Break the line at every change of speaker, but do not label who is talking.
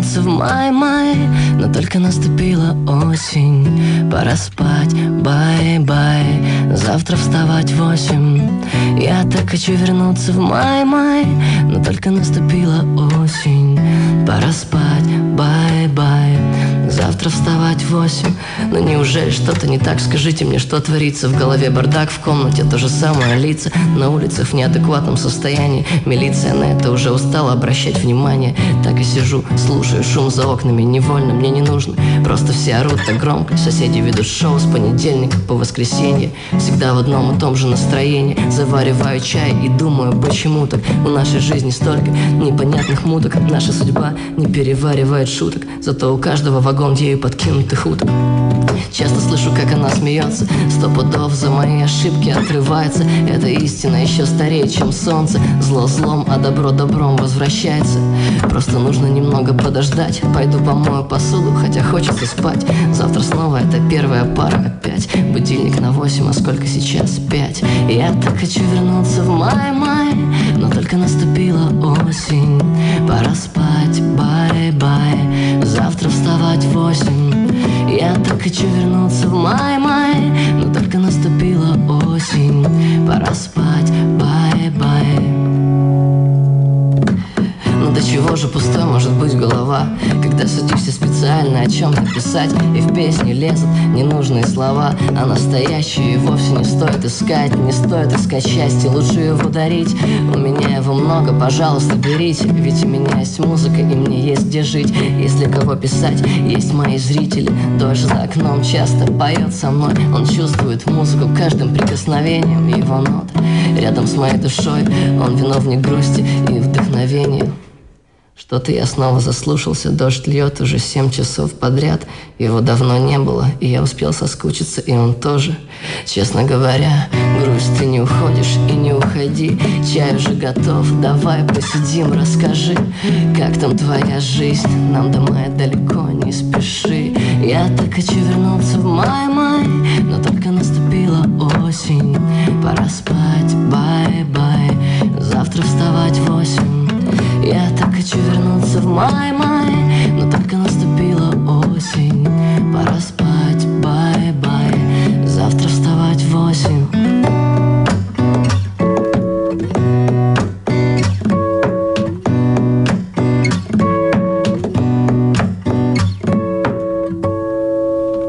вернуться в май, но только наступила осень. Пора спать, бай-бай, завтра вставать в 8. Я так хочу вернуться в май, но только наступила осень. Пора спать, бай-бай, завтра вставать в 8. Но неужели что-то не так? Скажите мне, что творится в голове? Бардак в комнате, то же самое лица на улицах в неадекватном состоянии. Милиция на это уже устала обращать внимание. Так и сижу, слушаю шум за окнами. Невольно, мне не нужно, просто все орут так громко. Соседи ведут шоу с понедельника по воскресенье. Всегда в одном и том же настроении. Завариваю чай и думаю, почему так в нашей жизни столько непонятных муток. Наша судьба не переваривает шуток, зато у каждого вагон ею подкинутых уток. Часто слышу, как она смеется, 100 пудов за мои ошибки отрывается. Эта истина еще старее, чем солнце. Зло злом, а добро добром возвращается. Просто нужно немного подождать. Пойду помою посуду, хотя хочется спать. Завтра снова это первая пара опять. Будильник на 8, а сколько сейчас? 5. Я так хочу вернуться в май, но только наступила осень. Пора спать, бай-бай, завтра вставать в 8. Я так хочу вернуться в май, но только наступила осень. Пора спать, бай-бай. Ну до чего же пустой может быть голова, когда садишься специально о чем-то писать, и в песни лезут ненужные слова, а настоящие вовсе не стоит искать. Не стоит искать счастье, лучше его дарить. У меня его много, пожалуйста, берите. Ведь у меня есть музыка, и мне есть где жить. Если кого писать, есть мои зрители. Дождь за окном часто поет со мной. Он чувствует музыку каждым прикосновением его нот. Рядом с моей душой он виновник грусти и вдохновения. Что-то я снова заслушался, дождь льет уже 7 часов подряд. Его давно не было, и я успел соскучиться, и он тоже. Честно говоря, грусть, ты не уходишь и не уходи. Чай уже готов, давай посидим, расскажи, как там твоя жизнь, нам до мая далеко, не спеши. Я так хочу вернуться в